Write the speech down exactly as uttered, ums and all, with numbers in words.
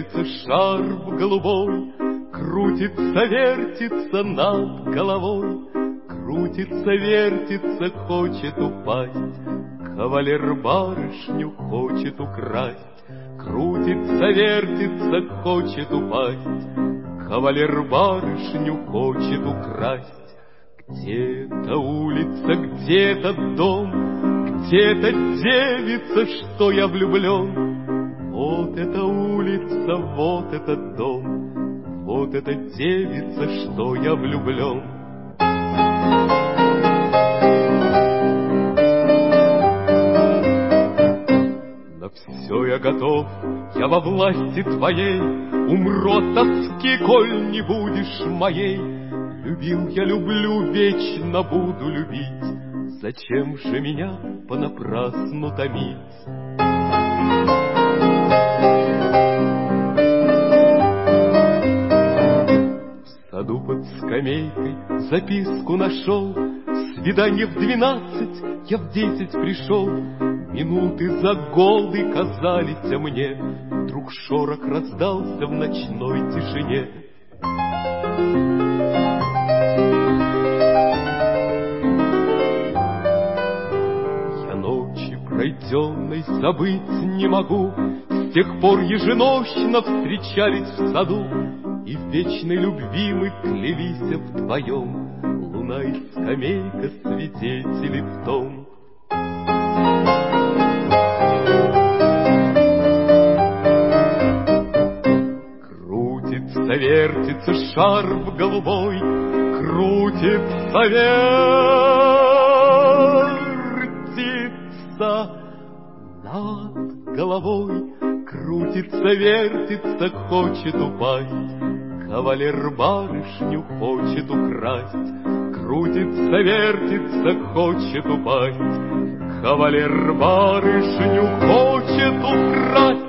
Вертится шарф голубой, крутится, вертится над головой, крутится, вертится, хочет упасть, кавалер барышню хочет украсть. Крутится, вертится, хочет упасть, кавалер барышню хочет украсть. Где-то улица, где-то дом, где-то девица, что я влюблен. Вот эта улица, вот этот дом, вот эта девица, что я влюблен. На все я готов, я во власти твоей, умру от тоски, коль не будешь моей. Любил я, люблю, вечно буду любить, зачем же меня понапрасну томить? В саду под скамейкой записку нашел, свидание в двенадцать, я в десять пришел. Минуты за годы казались мне, вдруг шорох раздался в ночной тишине. Я ночи пройденной забыть не могу, с тех пор еженочно встречались в саду, и в вечной любви мы клялись вдвоем, луна и скамейка свидетели в том. Крутится, вертится шарф голубой, крутится, вертится над головой, крутится, вертится, хочет упасть, кавалер барышню хочет украсть. Крутится, вертится, хочет упасть, кавалер барышню хочет украсть.